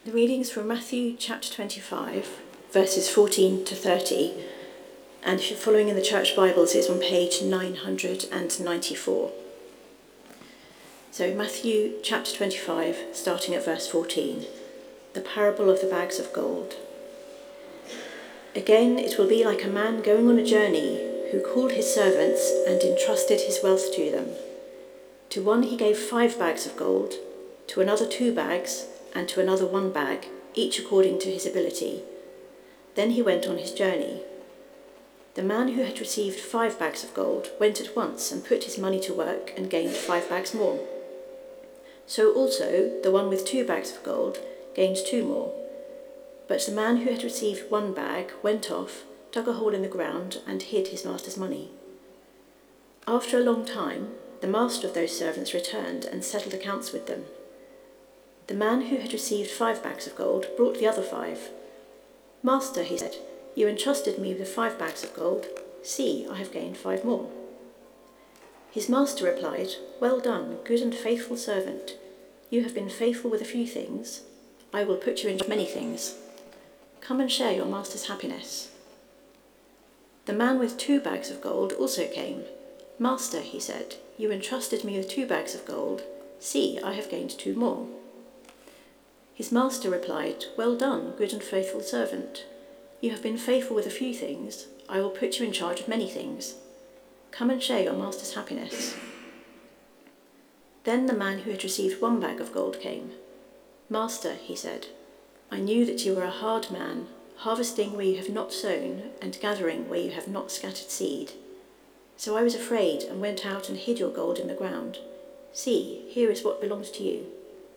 The readings from Matthew chapter 25, verses 14 to 30, and if you're following in the church Bibles, it's on page 994. So Matthew chapter 25, starting at verse 14, the parable of the bags of gold. Again, it will be like a man going on a journey who called his servants and entrusted his wealth to them. To one he gave 5 bags of gold, to another 2 bags, and to another 1 bag, each according to his ability. Then he went on his journey. The man who had received 5 bags of gold went at once and put his money to work and gained 5 bags more. So also the one with 2 bags of gold gained 2 more. But the man who had received 1 bag went off, dug a hole in the ground, and hid his master's money. After a long time, the master of those servants returned and settled accounts with them. The man who had received 5 bags of gold brought the other 5. Master, he said, you entrusted me with 5 bags of gold. See, I have gained 5 more. His master replied, well done, good and faithful servant. You have been faithful with a few things. I will put you in many things. Come and share your master's happiness. The man with 2 bags of gold also came. Master, he said, you entrusted me with 2 bags of gold. See, I have gained 2 more. His master replied, well done, good and faithful servant. You have been faithful with a few things. I will put you in charge of many things. Come and share your master's happiness. Then the man who had received 1 bag of gold came. Master, he said, I knew that you were a hard man, harvesting where you have not sown and gathering where you have not scattered seed. So I was afraid and went out and hid your gold in the ground. See, here is what belongs to you.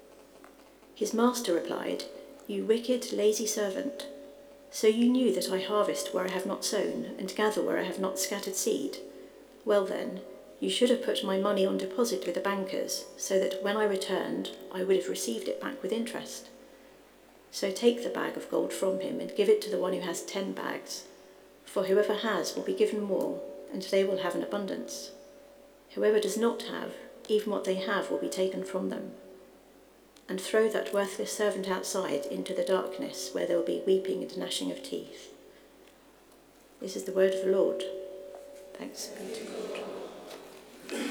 His master replied, you wicked, lazy servant. So you knew that I harvest where I have not sown and gather where I have not scattered seed. Well then, you should have put my money on deposit with the bankers, so that when I returned, I would have received it back with interest. So take the bag of gold from him and give it to the one who has 10 bags. For whoever has will be given more, and they will have an abundance. Whoever does not have, even what they have will be taken from them. And throw that worthless servant outside into the darkness, where there will be weeping and gnashing of teeth. This is the word of the Lord. Thanks be to God.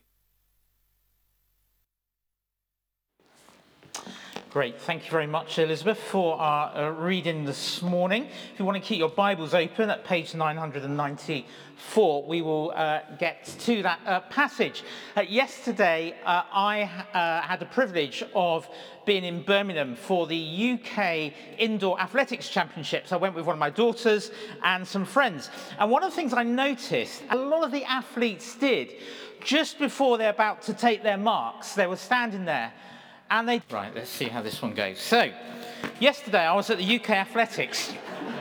Great. Thank you very much, Elizabeth, for our reading this morning. If you want to keep your Bibles open at page 994, we will get to that passage. Yesterday, I had the privilege of being in Birmingham for the UK Indoor Athletics Championships. I went with one of my daughters and some friends. And one of the things I noticed, a lot of the athletes did, just before they're about to take their marks, they were standing there. And right, let's see how this one goes. So, yesterday I was at the UK Athletics,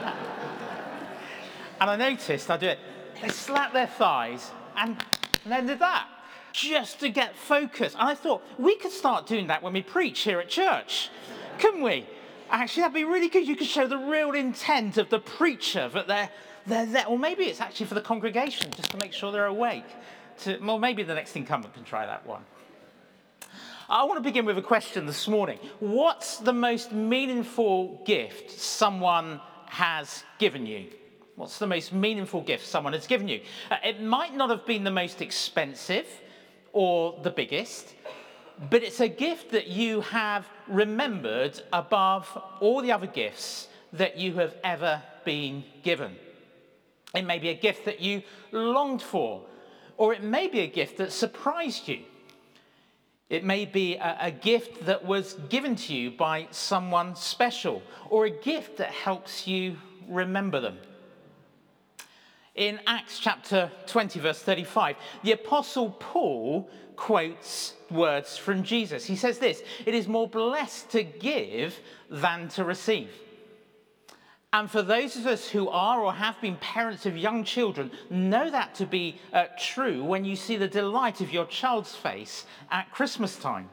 and I noticed, they slap their thighs, and then did that, just to get focus. And I thought, we could start doing that when we preach here at church, couldn't we? Actually, that'd be really good. You could show the real intent of the preacher, that they're there. Or maybe it's actually for the congregation, just to make sure they're awake. Well, maybe the next incumbent can try that one. I want to begin with a question this morning. What's the most meaningful gift someone has given you? What's the most meaningful gift someone has given you? It might not have been the most expensive or the biggest, but it's a gift that you have remembered above all the other gifts that you have ever been given. It may be a gift that you longed for, or it may be a gift that surprised you. It may be a gift that was given to you by someone special, or a gift that helps you remember them. In Acts chapter 20, verse 35, the Apostle Paul quotes words from Jesus. He says this, "It is more blessed to give than to receive." And for those of us who are or have been parents of young children, know that to be true when you see the delight of your child's face at Christmas time.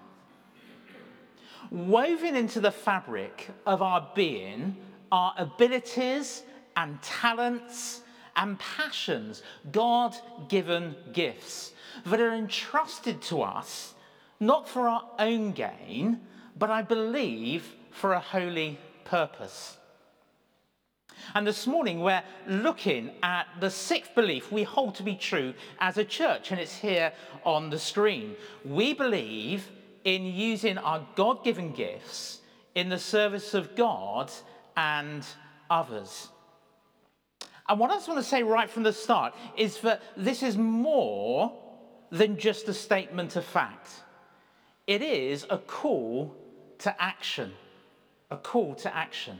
Woven into the fabric of our being are abilities and talents and passions, God-given gifts that are entrusted to us, not for our own gain, but I believe for a holy purpose. And this morning we're looking at the sixth belief we hold to be true as a church, and it's here on the screen. We believe in using our God-given gifts in the service of God and others. And what I just want to say right from the start is that this is more than just a statement of fact. It is a call to action. A call to action.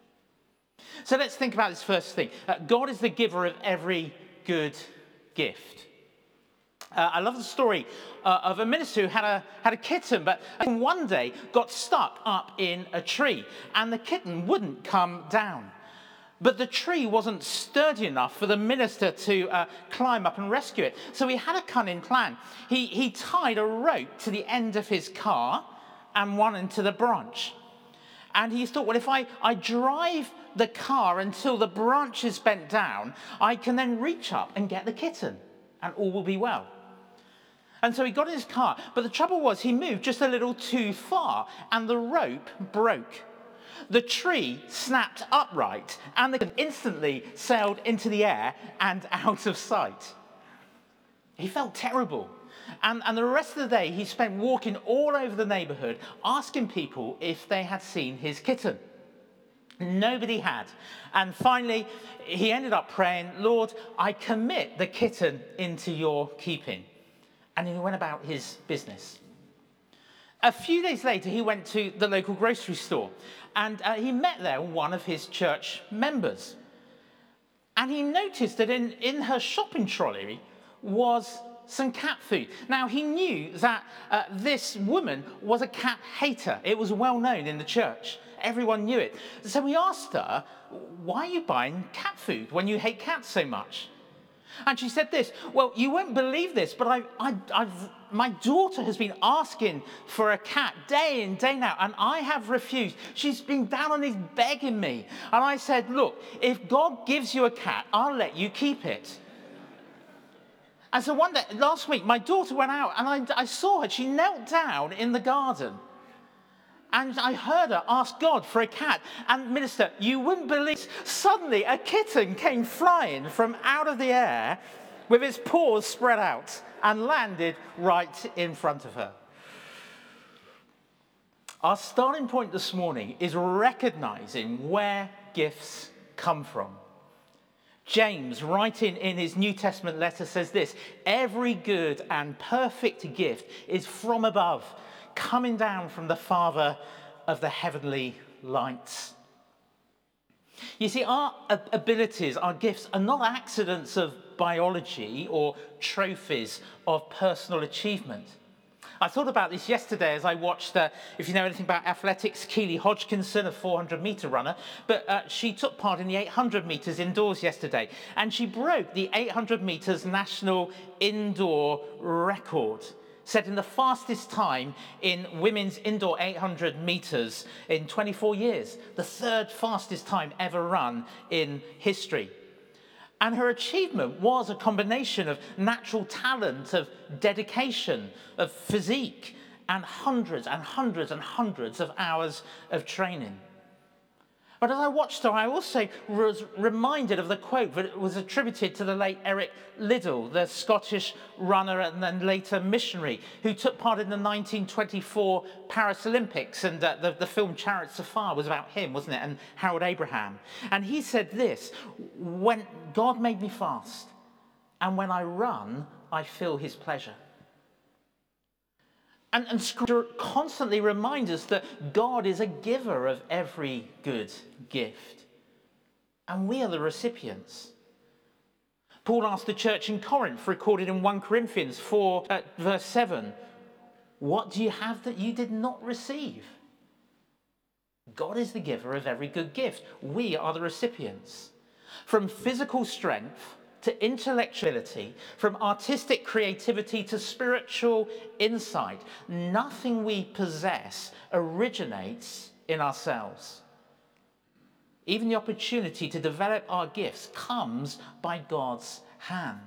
So let's think about this first thing. God is the giver of every good gift. I love the story of a minister who had a kitten, but one day got stuck up in a tree, and the kitten wouldn't come down. But the tree wasn't sturdy enough for the minister to climb up and rescue it. So he had a cunning plan. He tied a rope to the end of his car and one into the branch. And he thought, well, if I drive the car until the branch is bent down, I can then reach up and get the kitten, and all will be well. And so he got in his car, but the trouble was he moved just a little too far, and the rope broke. The tree snapped upright, and the kitten instantly sailed into the air and out of sight. He felt terrible. And the rest of the day he spent walking all over the neighborhood, asking people if they had seen his kitten. Nobody had. And finally, he ended up praying, Lord, I commit the kitten into your keeping. And he went about his business. A few days later, he went to the local grocery store, and he met there one of his church members. And he noticed that in her shopping trolley was some cat food. Now, he knew that this woman was a cat hater. It was well known in the church. Everyone knew it. So he asked her, why are you buying cat food when you hate cats so much? And she said this, well, you won't believe this, but my daughter has been asking for a cat day in, day out, and I have refused. She's been down on knees begging me. And I said, look, if God gives you a cat, I'll let you keep it. And so one day, last week, my daughter went out, and I saw her. She knelt down in the garden. And I heard her ask God for a cat. And minister, you wouldn't believe, suddenly a kitten came flying from out of the air with its paws spread out and landed right in front of her. Our starting point this morning is recognizing where gifts come from. James, writing in his New Testament letter, says this: every good and perfect gift is from above, coming down from the Father of the heavenly lights. You see, our abilities, our gifts, are not accidents of biology or trophies of personal achievement. I thought about this yesterday as I watched, if you know anything about athletics, Keely Hodgkinson, a 400-metre runner, but she took part in the 800 metres indoors yesterday, and she broke the 800 metres national indoor record, setting the fastest time in women's indoor 800 metres in 24 years, the third fastest time ever run in history. And her achievement was a combination of natural talent, of dedication, of physique, and hundreds and hundreds and hundreds of hours of training. But as I watched her, I also was reminded of the quote that was attributed to the late Eric Liddell, the Scottish runner and then later missionary, who took part in the 1924 Paris Olympics. And the film Chariots of Fire was about him, wasn't it? And Harold Abraham. And he said this: when God made me fast, and when I run, I feel his pleasure. And Scripture constantly reminds us that God is a giver of every good gift. And we are the recipients. Paul asked the church in Corinth, recorded in 1 Corinthians 4, verse 7, what do you have that you did not receive? God is the giver of every good gift. We are the recipients. From physical strength to intellectuality, from artistic creativity to spiritual insight, nothing we possess originates in ourselves. Even the opportunity to develop our gifts comes by God's hand.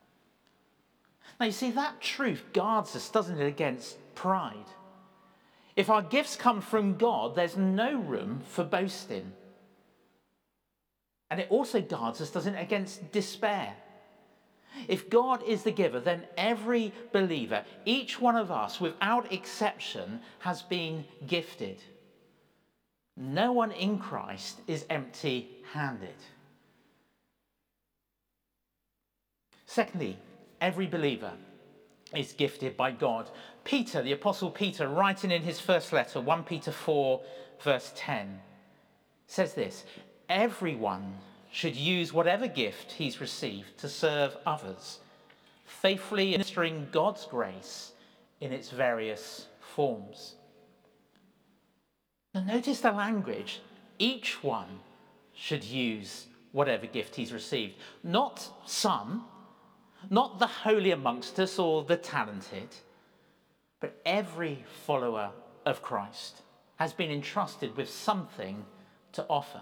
Now, you see, that truth guards us, doesn't it, against pride. If our gifts come from God, there's no room for boasting. And it also guards us, doesn't it, against despair. If God is the giver, then every believer, each one of us, without exception, has been gifted. No one in Christ is empty-handed. Secondly, every believer is gifted by God. Peter, the Apostle Peter, writing in his first letter, 1 Peter 4, verse 10, says this: everyone should use whatever gift he's received to serve others, faithfully administering God's grace in its various forms. Now notice the language. Each one should use whatever gift he's received. Not some, not the holy amongst us or the talented, but every follower of Christ has been entrusted with something to offer.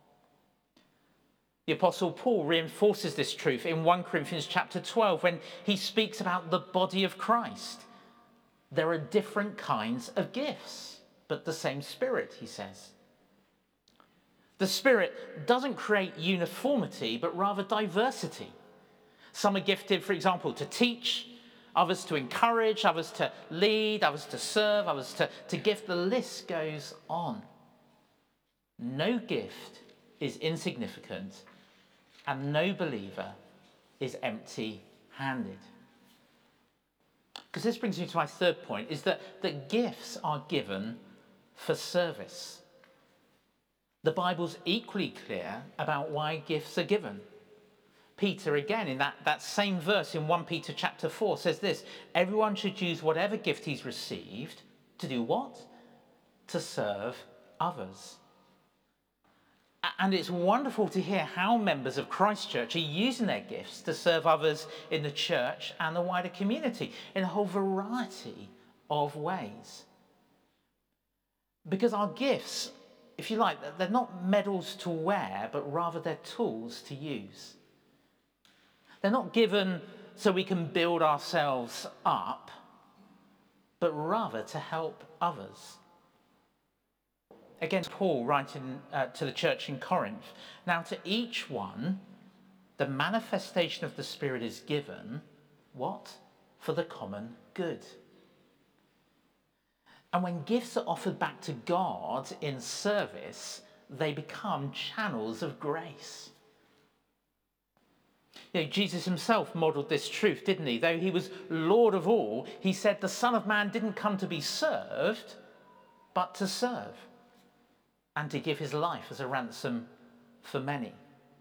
The Apostle Paul reinforces this truth in 1 Corinthians chapter 12 when he speaks about the body of Christ. There are different kinds of gifts, but the same Spirit, he says. The Spirit doesn't create uniformity, but rather diversity. Some are gifted, for example, to teach, others to encourage, others to lead, others to serve, others to give. The list goes on. No gift is insignificant, and no believer is empty-handed. Because this brings me to my third point, is that gifts are given for service. The Bible's equally clear about why gifts are given. Peter, again, in that same verse in 1 Peter chapter 4, says this: everyone should use whatever gift he's received to do what? To serve others. And it's wonderful to hear how members of Christ Church are using their gifts to serve others in the church and the wider community in a whole variety of ways. Because our gifts, if you like, they're not medals to wear, but rather they're tools to use. They're not given so we can build ourselves up, but rather to help others. Again, Paul writing to the church in Corinth, now to each one, the manifestation of the Spirit is given, what? For the common good. And when gifts are offered back to God in service, they become channels of grace. You know, Jesus himself modelled this truth, didn't he? Though he was Lord of all, he said the Son of Man didn't come to be served, but to serve, and to give his life as a ransom for many.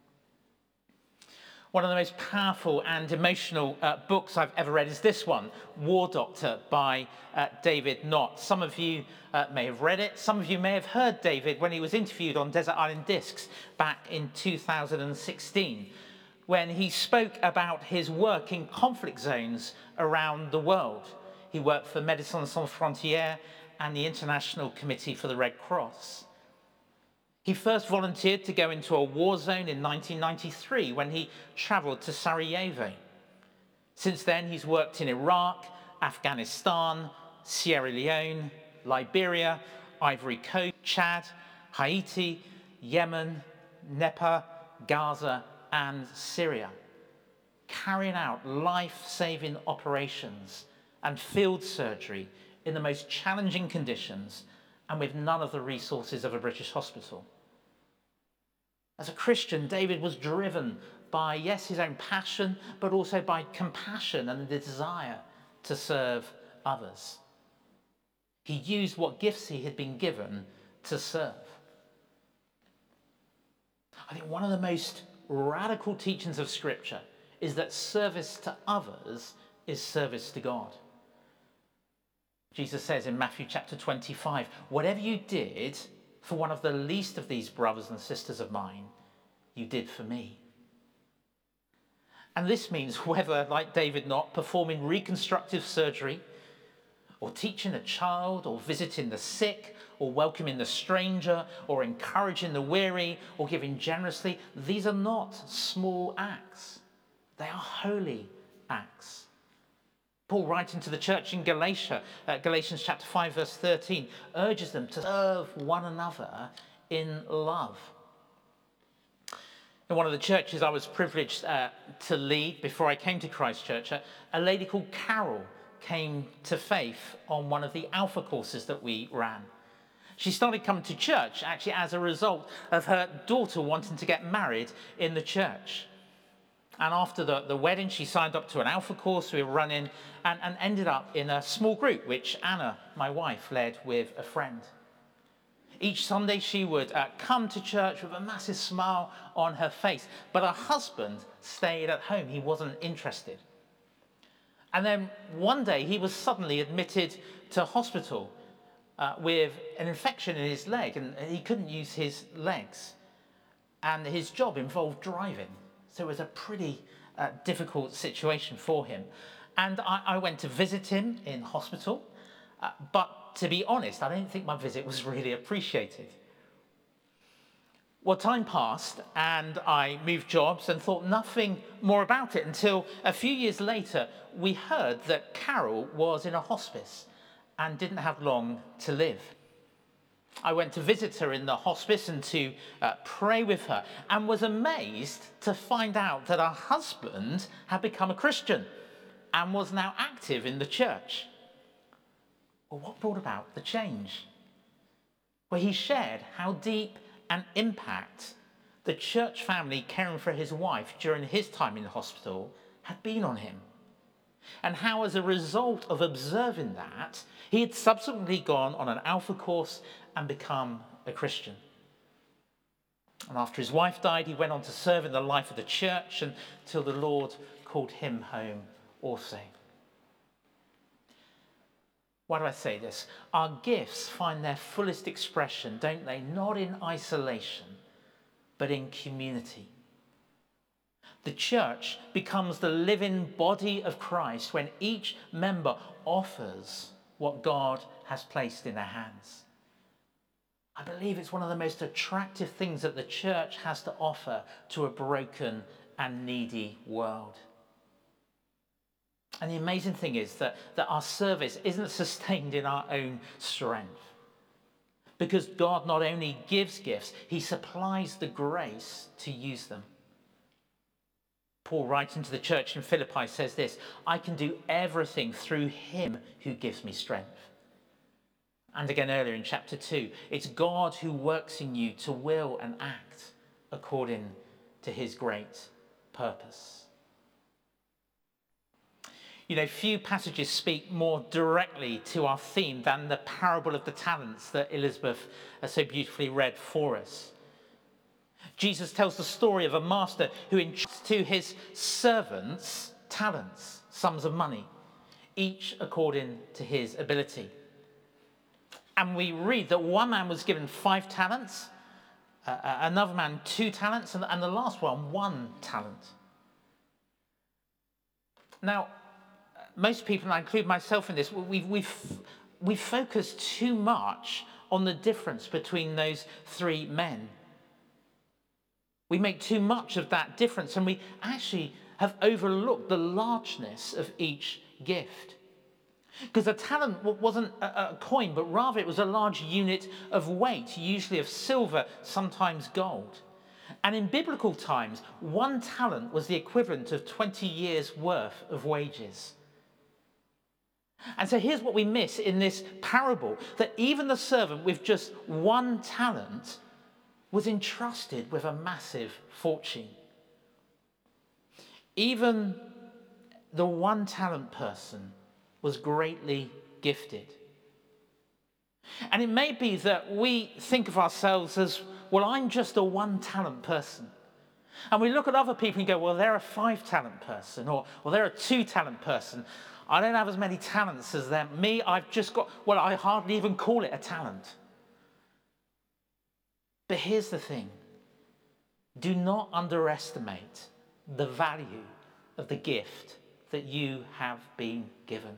One of the most powerful and emotional books I've ever read is this one, War Doctor by David Nott. Some of you may have read it. Some of you may have heard David when he was interviewed on Desert Island Discs back in 2016, when he spoke about his work in conflict zones around the world. He worked for Médecins Sans Frontières and the International Committee for the Red Cross. He first volunteered to go into a war zone in 1993 when he travelled to Sarajevo. Since then, he's worked in Iraq, Afghanistan, Sierra Leone, Liberia, Ivory Coast, Chad, Haiti, Yemen, Nepal, Gaza, and Syria, carrying out life-saving operations and field surgery in the most challenging conditions and with none of the resources of a British hospital. As a Christian, David was driven by, yes, his own passion, but also by compassion and the desire to serve others. He used what gifts he had been given to serve. I think one of the most radical teachings of Scripture is that service to others is service to God. Jesus says in Matthew chapter 25, whatever you did for one of the least of these brothers and sisters of mine, you did for me. And this means whether, like David Nott, performing reconstructive surgery, or teaching a child, or visiting the sick, or welcoming the stranger, or encouraging the weary, or giving generously, these are not small acts. They are holy acts. Paul, writing to the church in Galatia, Galatians chapter 5, verse 13, urges them to serve one another in love. In one of the churches I was privileged to lead before I came to Christ Church, a lady called Carol came to faith on one of the Alpha courses that we ran. She started coming to church actually as a result of her daughter wanting to get married in the church. And after the wedding, she signed up to an Alpha course we were running and ended up in a small group, which Anna, my wife, led with a friend. Each Sunday, she would come to church with a massive smile on her face, but her husband stayed at home. He wasn't interested. And then one day, he was suddenly admitted to hospital with an infection in his leg, and he couldn't use his legs. And his job involved driving. So it was a pretty difficult situation for him. And I went to visit him in hospital. But to be honest, I don't think my visit was really appreciated. Well, time passed and I moved jobs and thought nothing more about it until a few years later, we heard that Carol was in a hospice and didn't have long to live. I went to visit her in the hospice and to pray with her, and was amazed to find out that her husband had become a Christian and was now active in the church. Well, what brought about the change? Well, he shared how deep an impact the church family caring for his wife during his time in the hospital had been on him, and how as a result of observing that, he had subsequently gone on an Alpha course and become a Christian. And after his wife died, he went on to serve in the life of the church until the Lord called him home also. Why do I say this? Our gifts find their fullest expression, don't they? Not in isolation, but in community. The church becomes the living body of Christ when each member offers what God has placed in their hands. I believe it's one of the most attractive things that the church has to offer to a broken and needy world. And the amazing thing is that our service isn't sustained in our own strength. Because God not only gives gifts, he supplies the grace to use them. Paul, writing to the church in Philippi, says this: I can do everything through him who gives me strength. And again earlier in chapter 2, it's God who works in you to will and act according to his great purpose. You know, few passages speak more directly to our theme than the parable of the talents that Elizabeth has so beautifully read for us. Jesus tells the story of a master who entrusts to his servants talents, sums of money, each according to his ability. And we read that one man was given 5 talents, another man 2 talents, and the last one 1 talent. Now, most people, and I include myself in this, we focus too much on the difference between those 3 men. We make too much of that difference, and we actually have overlooked the largeness of each gift. Because a talent wasn't a coin, but rather it was a large unit of weight, usually of silver, sometimes gold. And in biblical times, 1 talent was the equivalent of 20 years' worth of wages. And so here's what we miss in this parable, that even the servant with just 1 talent was entrusted with a massive fortune. Even the 1 talent person was greatly gifted. And it may be that we think of ourselves as, well, I'm just a 1 talent person. And we look at other people and go, well, they're a 5 talent person, or they're a 2 talent person. I don't have as many talents as them. Me, I've just got, well, I hardly even call it a talent. But here's the thing. Do not underestimate the value of the gift that you have been given.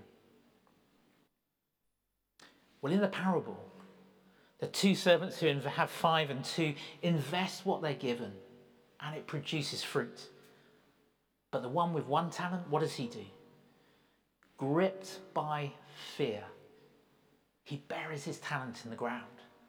Well, in the parable, the 2 servants who have 5 and 2 invest what they're given, and it produces fruit. But the one with 1 talent, what does he do? gripped by fear, he buries his talent in the ground.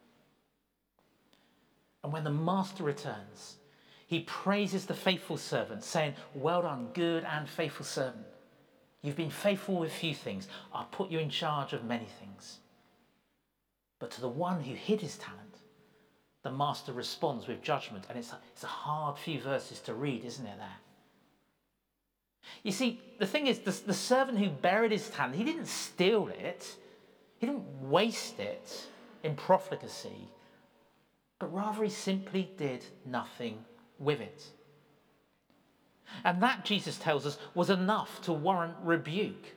And when the master returns, he praises the faithful servant, saying, "Well done, good and faithful servant. You've been faithful with few things. I'll put you in charge of many things." But to the one who hid his talent, the master responds with judgment. And it's a hard few verses to read, isn't it, there? You see, the thing is, the servant who buried his talent, he didn't steal it. He didn't waste it in profligacy. But rather he simply did nothing with it. And that, Jesus tells us, was enough to warrant rebuke.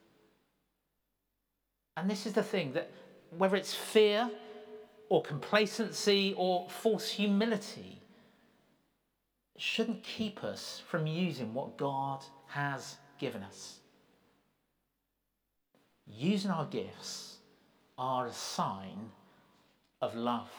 And this is the thing, that whether it's fear or complacency or false humility, it shouldn't keep us from using what God has given us. Using our gifts are a sign of love.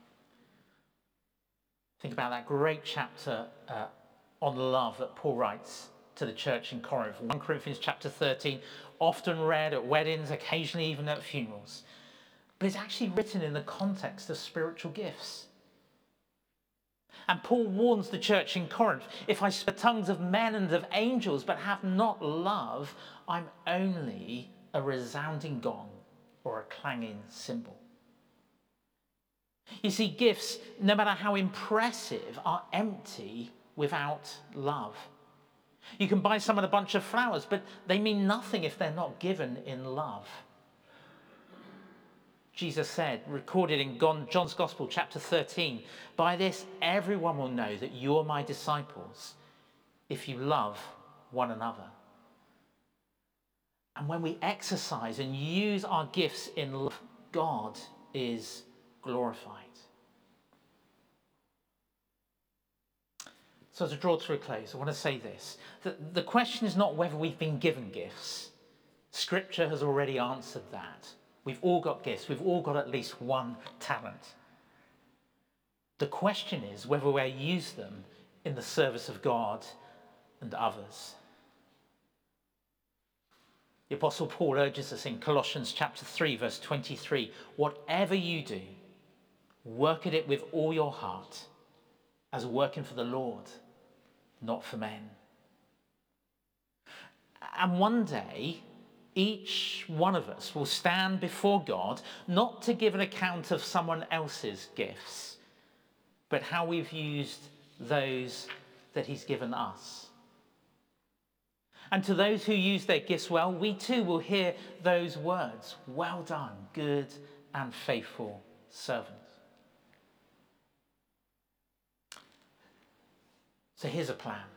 Think about that great chapter on love that Paul writes to the church in Corinth. 1 Corinthians chapter 13, often read at weddings, occasionally even at funerals. But it's actually written in the context of spiritual gifts. And Paul warns the church in Corinth, "If I speak tongues of men and of angels, but have not love, I'm only a resounding gong or a clanging cymbal." You see, gifts, no matter how impressive, are empty without love. You can buy someone a bunch of flowers, but they mean nothing if they're not given in love. Jesus said, recorded in John's Gospel, chapter 13, "By this everyone will know that you are my disciples, if you love one another." And when we exercise and use our gifts in love, God is glorified. So to draw to a close, I want to say this. The question is not whether we've been given gifts. Scripture has already answered that. We've all got gifts. We've all got at least one talent. The question is whether we use them in the service of God and others. The Apostle Paul urges us in Colossians chapter 3, verse 23, "Whatever you do, work at it with all your heart, as working for the Lord, not for men." And one day, each one of us will stand before God, not to give an account of someone else's gifts, but how we've used those that he's given us. And to those who use their gifts well, we too will hear those words, "Well done, good and faithful servant." So here's a plan.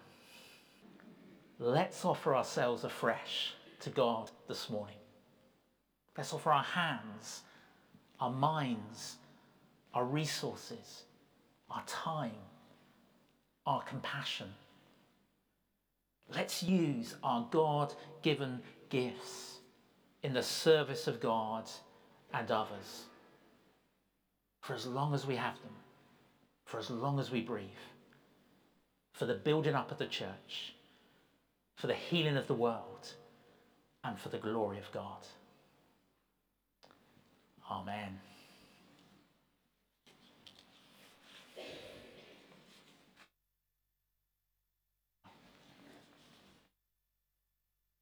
Let's offer ourselves afresh to God this morning. Let's offer our hands, our minds, our resources, our time, our compassion. Let's use our God-given gifts in the service of God and others for as long as we have them, for as long as we breathe, for the building up of the church, for the healing of the world, and for the glory of God. Amen.